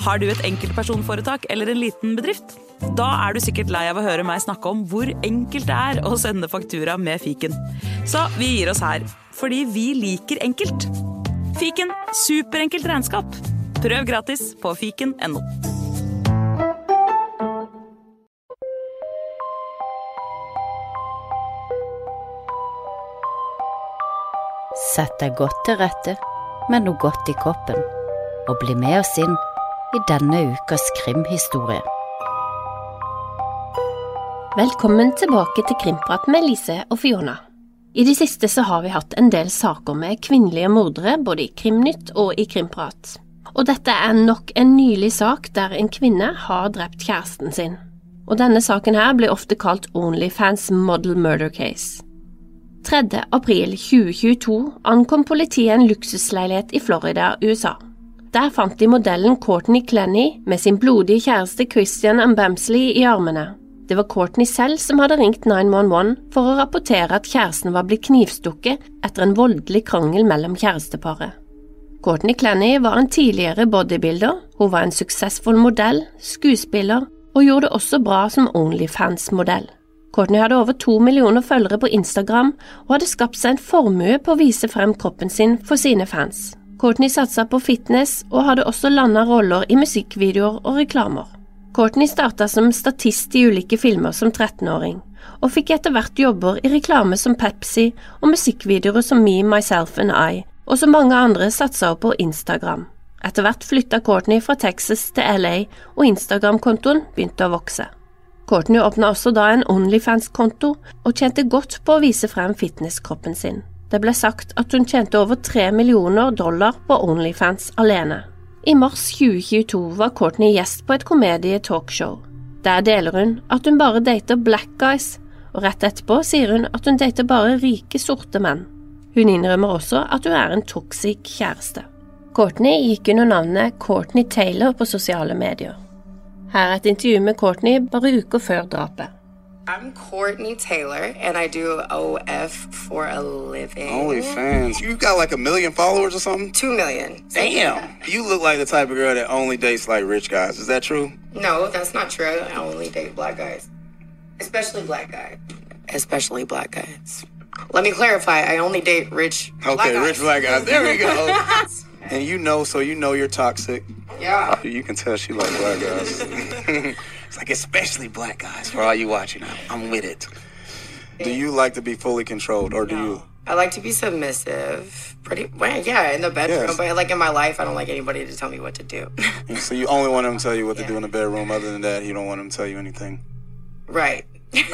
Har du et enkeltpersonforetak eller en liten bedrift? Da du sikkert lei av å høre meg snakke om hvor enkelt det å sende faktura med fiken. Så vi gir oss her, fordi vi liker enkelt. Fiken, superenkelt regnskap. Prøv gratis på fiken.no. Sett deg godt til rette med noe godt i koppen, og bli med oss inn i denne ukas krimhistorie. Velkommen tilbake til Krimprat med Lise og Fiona. I det siste så har vi hatt en del saker med kvinnelige mordere, både i Krimnytt og i Krimprat. Og dette nok en nylig sak der en kvinne har drept kjæresten sin. Og denne saken her blir ofte kalt OnlyFans Model Murder Case. 3. april 2022 ankom politiet en luksusleilighet i Florida, USA. Der fant de modellen Courtney Clenny med sin blodige kjæreste Christian Bamsley i armene. Det var Courtney selv som hadde ringt 911 for å rapportere at kjæresten var blitt knivstukket etter en voldelig krangel mellom kjæresteparet. Courtney Clenny var en tidligere bodybuilder, hun var en suksessfull modell, skuespiller og gjorde det også bra som OnlyFans-modell. Courtney hadde over 2 millioner følgere på Instagram og hadde skapt seg en formue på å vise frem kroppen sin for sine fans. Courtney satset på fitness og hadde også landet roller i musikkvideoer og reklamer. Courtney startet som statist i ulike filmer som 13-åring, og fikk etter hvert jobber i reklame som Pepsi og musikkvideoer som Me, Myself and I, og som mange andre satset på Instagram. Etter hvert flyttet Courtney fra Texas til LA, og Instagram-kontoen begynte å vokse. Courtney åpnet også da en OnlyFans-konto og tjente godt på å vise frem fitnesskroppen sin. Det ble sagt at hun tjente over $3 millioner på OnlyFans alene. I mars 2022 var Courtney gjest på et komedie-talkshow. Der deler hun at hun bare dater black guys, og rett etterpå sier hun at hun dater bare rike, sorte menn. Hun innrømmer også at hun en toxic kjæreste. Courtney gikk under navnet Courtney Taylor på sosiale medier. Her et intervju med Courtney bare uker før drapet. I'm Courtney Taylor, and I do OF for a living. OnlyFans. You got like 1 million followers or something? 2 million. Damn. You look like the type of girl that only dates like rich guys. Is that true? No, that's not true. I only date black guys. Especially black guys. Especially black guys. Let me clarify. I only date rich black guys. Okay, rich black guys. There we go. And you know you're toxic. Yeah. You can tell she like black guys. It's like especially black guys. For all you watching, I'm with it. Do you like to be fully controlled, or do you? I like to be submissive. Yeah, in the bedroom. Yes. But like in my life, I don't like anybody to tell me what to do. So you only want them to tell you what to do in the bedroom. Other than that, you don't want them to tell you anything. Right.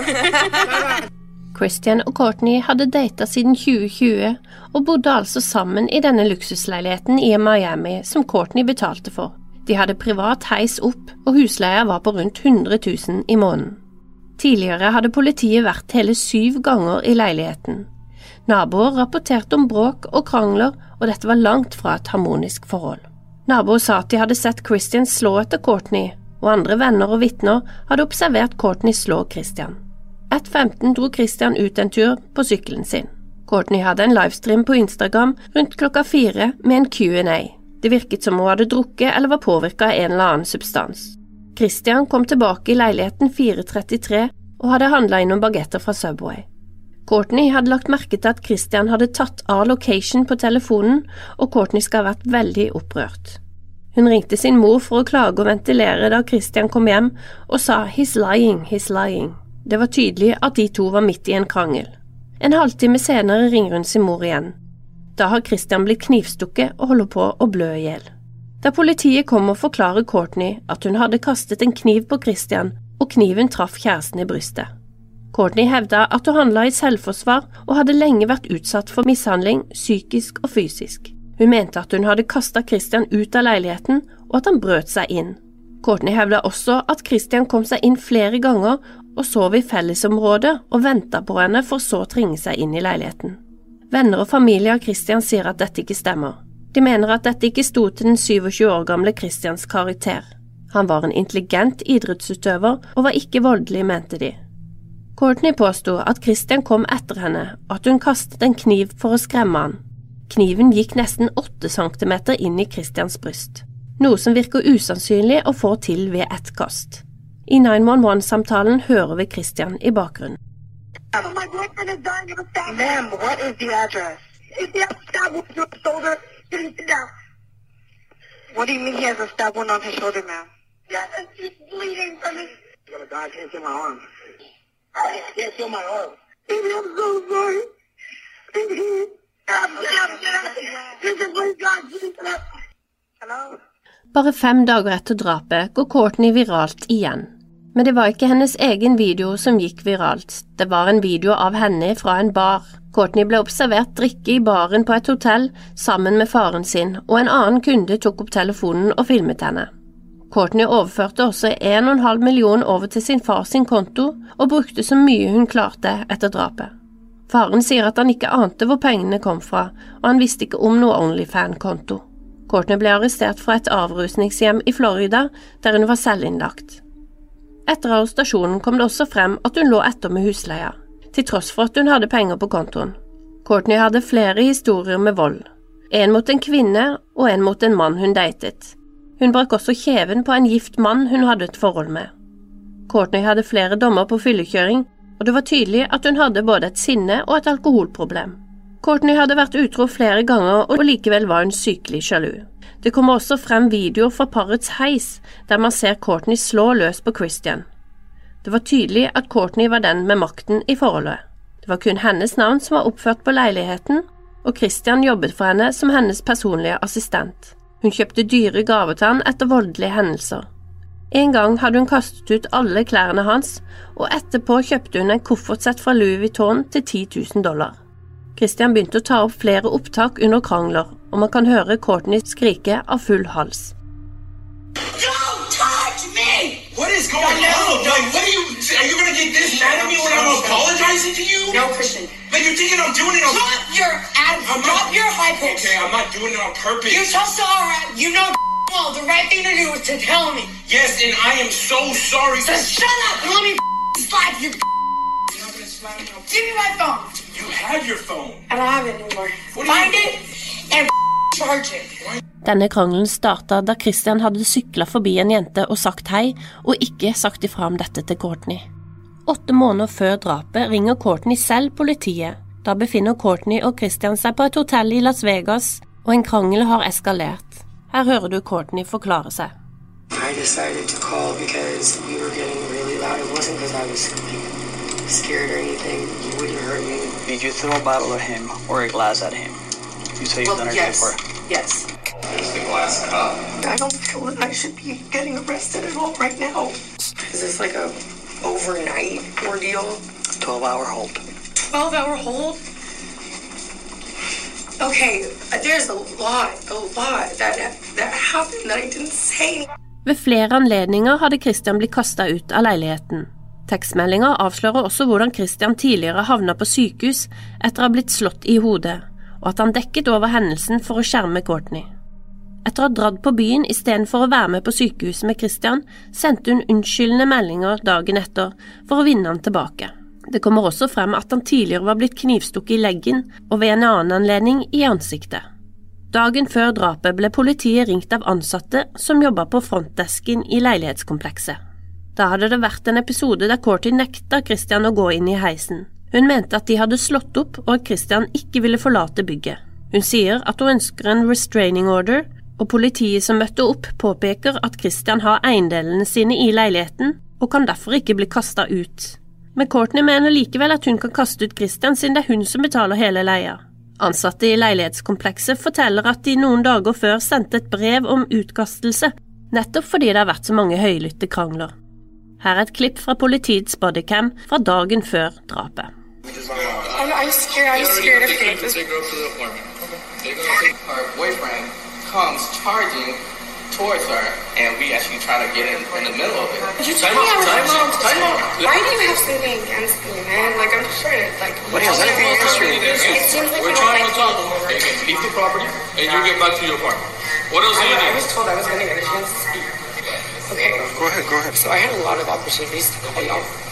Christian og Courtney hadde datet siden 2020 og bodde altså sammen i denne luksusleiligheten i Miami som Courtney betalte for. De hadde privat heis opp, og husleia var på rundt 100 000 i måneden. Tidligere hadde politiet vært hele 7 ganger i leiligheten. Naboer rapporterte om bråk og krangler, og dette var langt fra et harmonisk forhold. Naboer sa at de hadde sett Christian slå etter Courtney, og andre venner og vitner hadde observert Courtney slå Christian. 1:15 dro Christian ut en tur på sykkelen sin. Courtney hadde en livestream på Instagram rundt klokka 4 med en Q&A. Det virket som hun hadde drukket eller var påvirket av en eller annen substans. Christian kom tilbake i leiligheten 4:33 og hadde handlet inn noen bagetter fra Subway. Courtney hadde lagt merke til at Christian hadde tatt av location på telefonen, og Courtney skal ha vært veldig opprørt. Hun ringte sin mor for å klage og ventilere da Christian kom hjem og sa «He's lying, he's lying». Det var tydelig at de to var midt i en krangel. En halvtime senere ringer hun sin mor igjen. Da har Christian blitt knivstukket og holder på å blø ihjel. Da politiet kom og forklarer Courtney at hun hadde kastet en kniv på Christian, og kniven traff kjæresten i brystet. Courtney hevdet at hun handlet i selvforsvar og hadde lenge vært utsatt for mishandling, psykisk og fysisk. Hun mente at hun hadde kastet Christian ut av leiligheten, og at han brøt seg inn. Courtney hevdet også at Christian kom seg inn flere ganger og sov i fellesområdet og ventet på henne for så å tringe seg inn i leiligheten. Venner og familie av Christian sier at dette ikke stemmer. De mener at dette ikke stod til den 27 år gamle Christians karakter. Han var en intelligent idrettsutøver og var ikke voldelig, mente de. Courtney påstod at Christian kom etter henne, og at hun kastet en kniv for å skremme han. Kniven gikk nesten 8 centimeter inn i Christians bryst. noe som virker usannsynlig å få til ved ett kast. I 911-samtalen hører vi Christian I bakgrunnen. My boyfriend is dying of a stab. Ma'am, what is the address? Is he has a stab wound to his shoulder? Can you sit down? What do you mean he has a stab wound on his shoulder, ma'am? Yes, he's bleeding from me. I'm gonna die. I can't feel my arm. I can't feel my arm. Baby, I'm so sorry. Baby, Hello? Bare 5 dager etter drapet går Courtney viralt igjen. Men det var ikke hennes egen video som gikk viralt. Det var en video av henne fra en bar. Courtney ble observert drikke I baren på et hotell sammen med faren sin, og en annen kunde tok opp telefonen og filmet henne. Courtney overførte også 1,5 million over til sin far sin konto, og brukte så mye hun klarte etter drapet. Faren sier at han ikke ante hvor pengene kom fra, og han visste ikke om noe OnlyFans-konto. Courtney ble arrestert fra et avrusningshjem I Florida, der hun var selvinnlagt. Etter arrestasjonen kom det også frem at hun lå etter med husleia, til tross for at hun hadde penger på kontoen. Courtney hadde flere historier med vold. En mot en kvinne og en mot en mann hun datet. Hun brakk også kjeven på en gift mann hun hadde et forhold med. Courtney hadde flere dommer på fyllekjøring, og det var tydelig at hun hadde både et sinne og et alkoholproblem. Courtney hadde vært utro flere ganger, og likevel var hun sykelig sjalu. Det kommer også frem videoer fra parets heis, der man ser Courtney slå løs på Christian. Det var tydelig at Courtney var den med makten I forholdet. Det var kun hennes navn som var oppført på leiligheten, og Christian jobbet for henne som hennes personlige assistent. Hun kjøpte dyre gaver til han etter voldelige hendelser. En gang hadde hun kastet ut alle klærne hans, og etterpå kjøpte hun en koffertsett fra Louis Vuitton til $10,000. Christian begynte å ta opp flere opptak under krangler, og man kan høre Courtney skrike av full hals. Don't touch me! What is going on? What are you going to get this mad at me when I'm apologizing to you? No, Christian. Like you're thinking I'm doing it on Drop your attitude. Drop your high pitch. Okay, I'm not doing it on purpose. You're so sorry. You know well, the right thing to do is to tell me. Yes, and I am so sorry. So shut up and let me slap you. You're not going to slap me. Give me my phone. You have your phone. I don't have it anymore. Find it and charge it. Denne krangelen startet da Christian hadde syklet forbi en jente og sagt hei, og ikke sagt ifra om dette til Courtney. 8 måneder før drapet ringer Courtney selv politiet. Da befinner Courtney og Christian seg på et hotell I Las Vegas, og en krangel har eskalert. Her hører du Courtney forklare seg. I decided to call because we were getting really loud. It wasn't because I was scared or anything. You wouldn't hurt me. Did you throw a bottle at him or a glass at him? You say you've done it before. Yes. There's the glass cup. I don't feel that I should be getting arrested at all right now. Is this like a overnight ordeal? 12-hour hold. 12-hour hold? Okay, there's a lot that happened that I didn't say. Ved flere anledninger hadde Christian blitt kastet ut av leiligheten. Tekstmeldinger avslører også hvordan Christian tidligere havnet på sykehus etter å ha blitt slått I hodet, og at han dekket over hendelsen for å skjerme Courtney. Etter å ha dratt på byen I stedet for å være med på sykehuset med Christian, sendte hun unnskyldende meldinger dagen etter for å vinne han tilbake. Det kommer også frem at han tidligere var blitt knivstukket I leggen og ved en annen anledning I ansiktet. Dagen før drapet ble politiet ringt av ansatte som jobbet på frontdesken I leilighetskomplekset. Da hadde det vært en episode der Courtney nekta Christian å gå inn I heisen. Hun mente at de hadde slått opp og at Christian ikke ville forlate bygget. Hun sier at hun ønsker en restraining order, og politiet som møtte opp påpeker at Christian har eiendelene sine I leiligheten og kan derfor ikke bli kastet ut. Men Courtney mener likevel at hun kan kaste ut Christian siden det hun som betaler hele leia. Ansatte I leilighetskomplekset forteller at de noen dager før sendte et brev om utkastelse, nettopp fordi det har vært så mange høylytte krangler. Her et klipp fra politiets bodycam fra dagen før drapet. I'm scared of things. Take her up to the apartment. Her boyfriend comes charging towards her, and we actually try to get in the middle of it. Time out. Why do you have something against me, man? Like, I'm just trying to, like... What has anything against you? It seems like We're trying to talk. Okay, leave the property, and you get back to your apartment. What else do you I need? was told I was going to get a chance to speak. Okay. Go ahead. So I had a lot of opportunities to call y'all.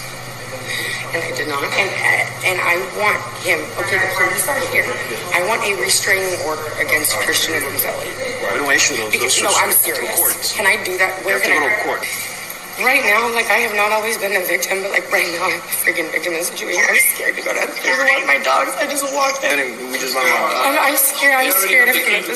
And I did not. And I want him, okay, the police are here. I want a restraining order against Christian Roselli. We don't issue those. Because, no, I'm serious. Can I do that? Where can I go to court? Right now, like, I have not always been a victim, but, like, right now, I'm a freaking victim in the situation. I'm scared to go to the I want my dogs. I just walked in. We just let them out. I'm scared of him.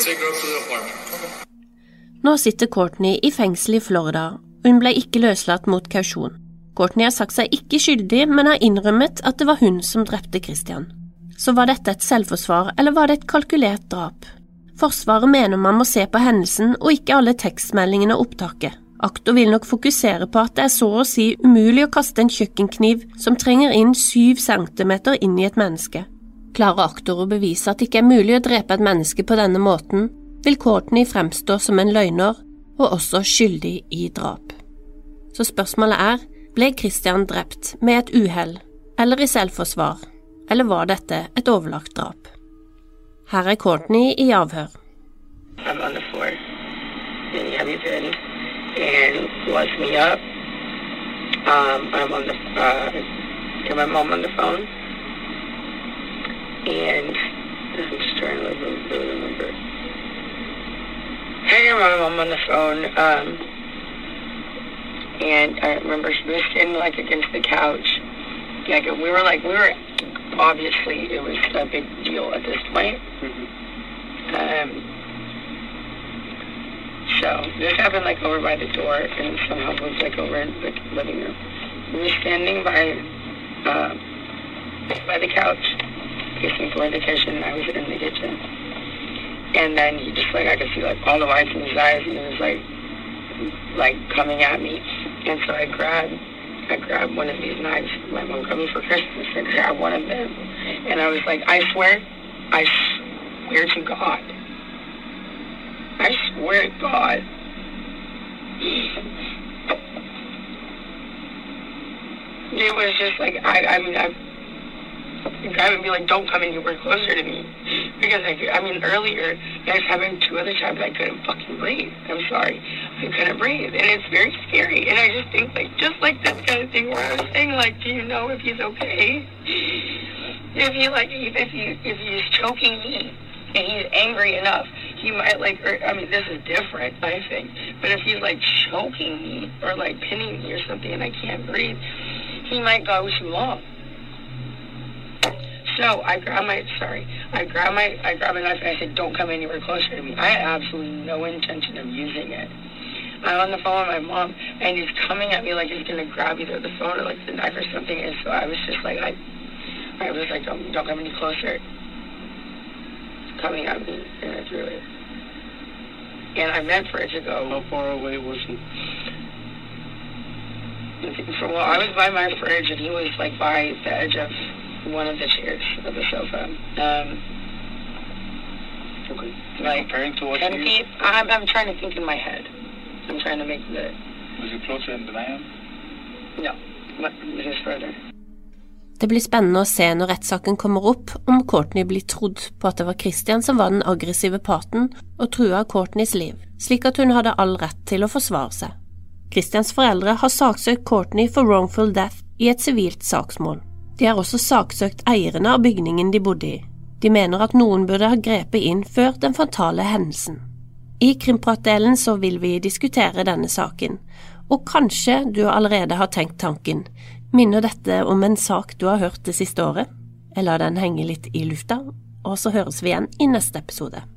Nå sitter Courtney i fengsel i Florida, og hun ble ikke løslatt mot kausjon. Courtney har sagt seg ikke skyldig, men har innrømmet at det var hun som drepte Christian. Så var dette et selvforsvar, eller var det et kalkulert drap? Forsvaret mener man må se på hendelsen og ikke alle tekstmeldingene og opptaket. Aktor vil nok fokusere på at det så å si umulig å kaste en kjøkkenkniv som trenger inn 7 centimeter inn i et menneske. Klarer aktor å bevise at det ikke er mulig å drepe et menneske på denne måten, vil Courtney fremstå som en løgner og også skyldig i drap. Så spørsmålet ble Christian drept med et uhell eller i selvforsvar, eller var dette et overlagt drap? Her Courtney i avhør. I'm on the floor, and you have me in, and locks me up. I'm on the, get my mom on the phone, and I'm just trying to remember. Hey, my mom on the phone, and I remember she was sitting like against the couch. Like we were obviously it was a big deal at this point. So this happened like over by the door, and somehow it was like over in the living room. We were standing by the couch, facing toward the kitchen, and I was in the kitchen. And then he just like I could see like all the lights in his eyes, and he was like coming at me. And so I grabbed one of these knives. My mom got me for Christmas. I grabbed one of them, and I was like, I swear to God. I swear to God. It was just like, I would be like, don't come anywhere closer to me. Because, earlier, I was having 2 other times I couldn't fucking breathe. I'm sorry. I couldn't breathe. And it's very scary. And I just think, like, just like this kind of thing where I was saying, like, do you know if he's okay? If he's choking me and he's angry enough, he might, this is different, I think. But if he's, like, choking me or, like, pinning me or something and I can't breathe, he might go too long. So I grabbed my knife and I said, don't come anywhere closer to me. I had absolutely no intention of using it. I'm on the phone with my mom, and he's coming at me like he's going to grab either the phone or, like, the knife or something. And so I was just like, I was like, don't come any closer. Coming at me, and I threw it. And I meant for it to go. How far away was he? Well, I was by my fridge, and he was, like, by the edge of one of the chairs of the sofa. Okay. Like comparing to what 10 feet. I'm trying to think in my head. I'm trying to make the. Was he closer than I am? No, but just further. Det blir spennende å se når rettssaken kommer opp om Courtney blir trodd på at det var Christian som var den aggressive parten og trua Courtneys liv, slik at hun hadde all rett til å forsvare seg. Christians foreldre har saksøkt Courtney for wrongful death i et sivilt saksmål. De har også saksøkt eierne av bygningen de bodde i. De mener at noen burde ha grepet inn før den fatale hendelsen. I Krimpratdelen så vil vi diskutere denne saken, og kanskje du allerede har tenkt tanken. Minner dette om en sak du har hørt det siste året? Eller den henger litt i lufta? Og så høres vi igjen i neste episode.